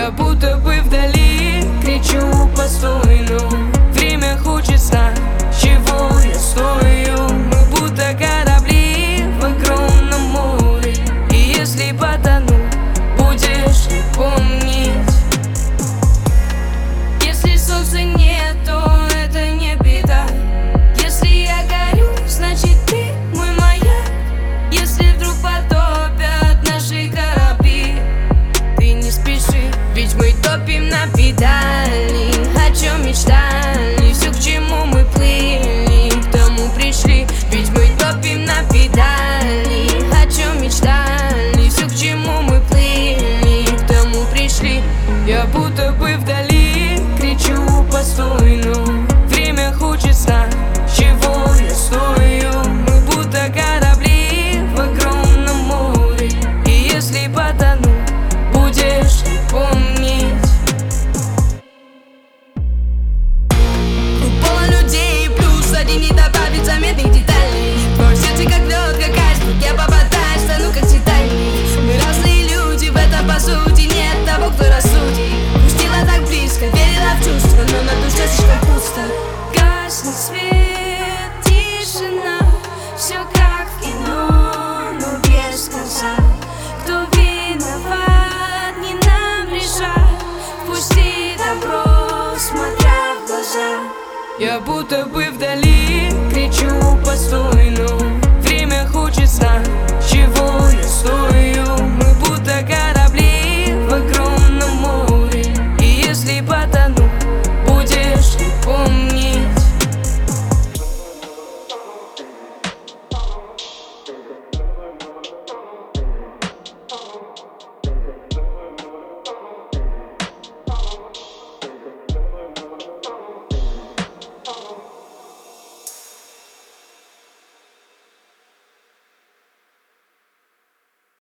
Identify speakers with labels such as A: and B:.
A: Я будто бы вдали кричу: постой, ну. Время хочет знать, чего я стою. Мы будто корабли в огромном море, и если потону, будешь ли помнить? Если солнца нет, то это не беда. Если я горю, значит ты мой маяк. Если вдруг потопят наши корабли, ты не спеши, ведь мы топим на педали. О чем мечтали, все, к чему мы плыли, к тому пришли. Ведь мы топим на педали. О чем мечтали, все, к чему мы плыли, к тому пришли. Я будто бы вдали кричу: постой, ну. Время хочет знать, чего я стою. Мы будто корабли в огромном море, и если потону, будешь ли помнить?
B: Полон людей, плюс один не добавить заметных деталей. Твое сердце как лед, как айсберг, я попадаюсь, стану как Титаник. Мы разные люди, в этом по сути нет того, кто рассудит. Пустила так близко, верила в чувства, но на душе слишком пусто.
A: Гаснет свет, тишина, все как в кино, но без конца. Кто виноват, не нам решать. Пусти добро, смотря в глаза. Я будто бы вдали кричу: постой, ну.